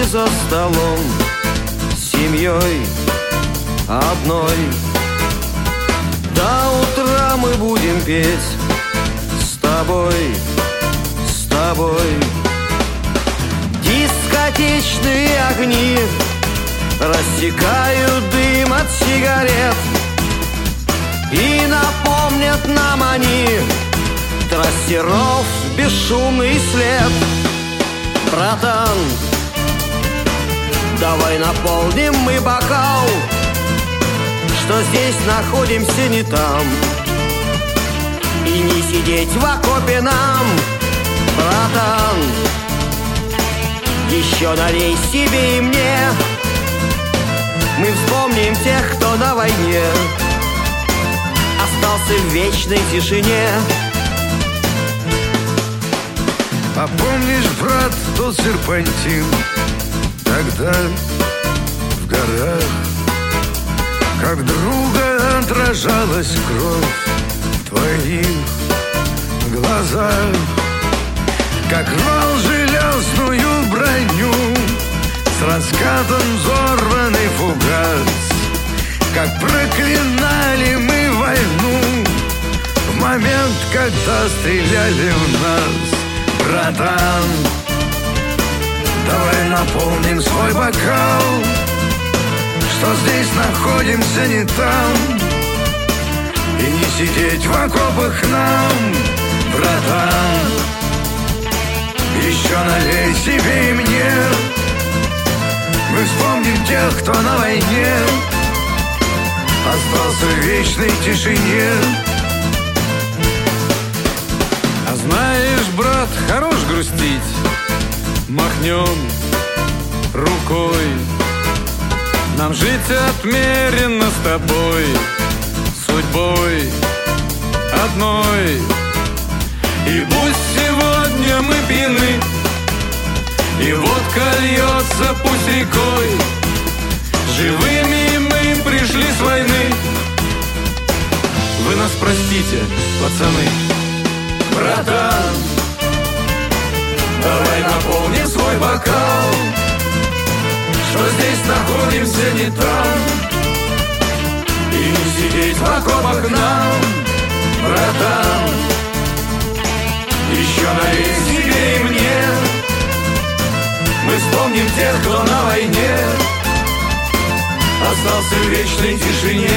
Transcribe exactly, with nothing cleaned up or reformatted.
сидели за столом с семьей одной. До утра мы будем петь с тобой, с тобой. Дискотечные огни рассекают дым от сигарет, и напомнят нам они трассеров бесшумный след. Братан, давай наполним мы бокал, что здесь находимся не там, и не сидеть в окопе нам. Братан, еще налей себе и мне, мы вспомним тех, кто на войне остался в вечной тишине. А помнишь, брат, тот серпантин тогда в горах, как друга отражалась кровь в твоих глазах, как рвал железную броню с раскатом взорванный фугас, как проклинали мы войну в момент, когда стреляли в нас. Братан, давай наполним свой бокал, что здесь находимся не там, и не сидеть в окопах нам. Братан, еще налей себе и мне, мы вспомним тех, кто на войне остался в вечной тишине. А знаешь, брат, хорош грустить, махнем рукой. Нам жить отмерено с тобой, судьбой одной. И пусть сегодня мы пьяны, и водка льется пусть рекой, живыми мы пришли с войны. Вы нас простите, пацаны. Братан, давай наполним свой бокал, что здесь находимся не там, и не сидеть в окопах нам. Братан, еще налей себе и мне, мы вспомним тех, кто на войне остался в вечной тишине.